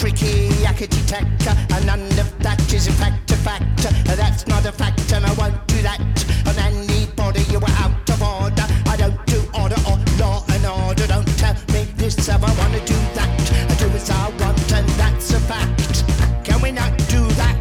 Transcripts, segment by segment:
tricky, yakety tacker, and none of that is in fact a fact. That's not a fact, and I won't do that. On anybody, you were out of order. I don't do order or law and order. Don't tell me this, how I wanna do that. I do as I want, and that's a fact. Can we not do that?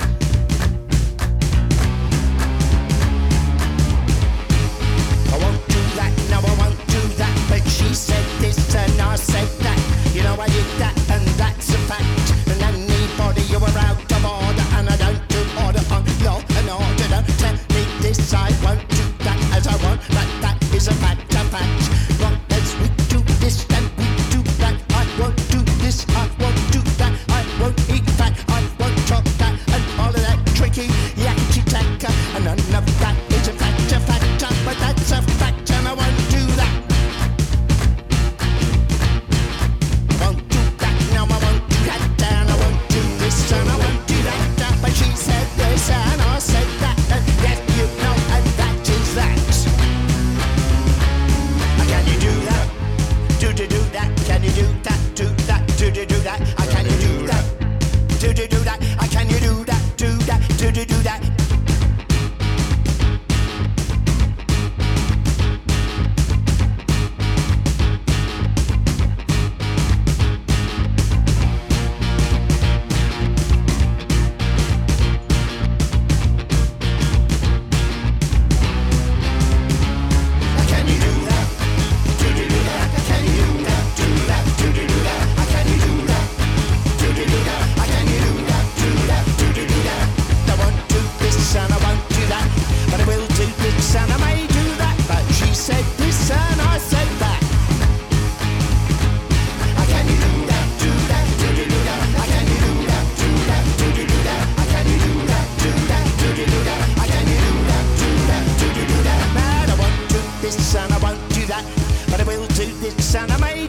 I won't do that, no, I won't do that. But she said this and I said that. You know I did that, and that's a fact. And anybody, you were out of order. And I don't do order on law and order. Don't tell me this, I won't do that as I want. That is a fact, a fact. Long as we do this, then we do that. I won't do this, I won't do that. I won't eat that, I won't talk that. And all of that tricky, yakety tacker. And none of that is a fact, a fact. But that's a fact, and I won't do that. I won't do that, no, I won't do that. And I won't do this, and I won't do that. But she said this, and I said that. And yes, you know, and that is that. Can you do that? Do that? Can you do that? Do that? Do that? Can you do that? Do that? Can you do that? Do that? Do that? And I may do that, but she said this and I said that. Can you do that? Do that? Do that? Can you do that? Do that? Do that? Can you do that? Do that? Do that? Can you do that? Do that? Do that? Man, I won't do this and I won't do that, but I will do this and I may